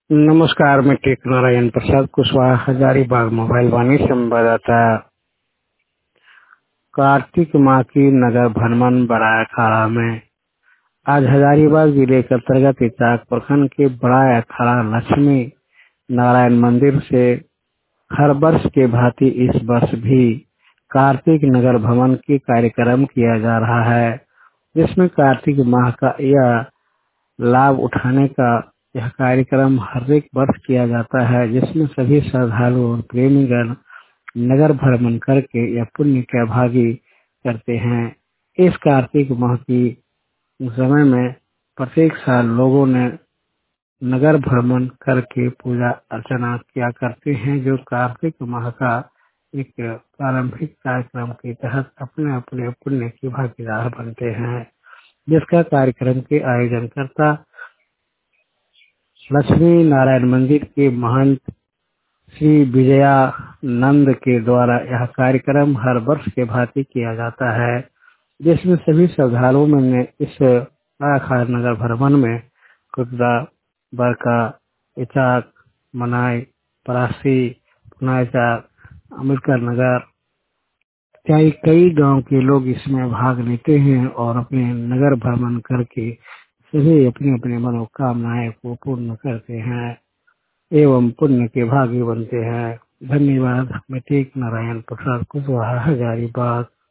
नमस्कार, मैं टेक नारायण प्रसाद कुशवाहा हजारीबाग मोबाइल वाणी संवाददाता। कार्तिक माह की नगर भ्रमण बड़ा अखाड़ा में। आज हजारीबाग जिले के अंतर्गत इचाक प्रखंड के बड़ा अखाड़ा लक्ष्मी नारायण मंदिर से हर वर्ष के भांति इस वर्ष भी कार्तिक नगर भ्रमण की कार्यक्रम किया जा रहा है, जिसमें कार्तिक माह का यह लाभ उठाने का यह कार्यक्रम हर एक वर्ष किया जाता है, जिसमें सभी श्रद्धालु और प्रेमीगण नगर भ्रमण करके यह पुण्य का भागी करते हैं। इस कार्तिक माह की समय में प्रत्येक साल लोगों ने नगर भ्रमण करके पूजा अर्चना किया करते हैं, जो कार्तिक माह का एक प्रारंभिक कार्यक्रम के तहत अपने अपने पुण्य की भागीदार बनते हैं, जिसका कार्यक्रम के आयोजन करता लक्ष्मी नारायण मंदिर के महंत श्री विजयानंद के द्वारा यह कार्यक्रम हर वर्ष के भांति किया जाता है, जिसमें सभी श्रद्धालुओं ने इस अखाड़ा नगर भ्रमण में कुदरा, बरका, इचाक, मनाई, परासी, पुनाचाक, अम्बेडकर नगर इत्यादि कई गांव के लोग इसमें भाग लेते हैं और अपने नगर भ्रमण करके सभी अपनी अपनी मनोकामनाएं को पूर्ण करते हैं एवं पुण्य के भागी बनते हैं। धन्यवाद। मैं टेक नारायण प्रसाद कुशवाहा हजारीबाग।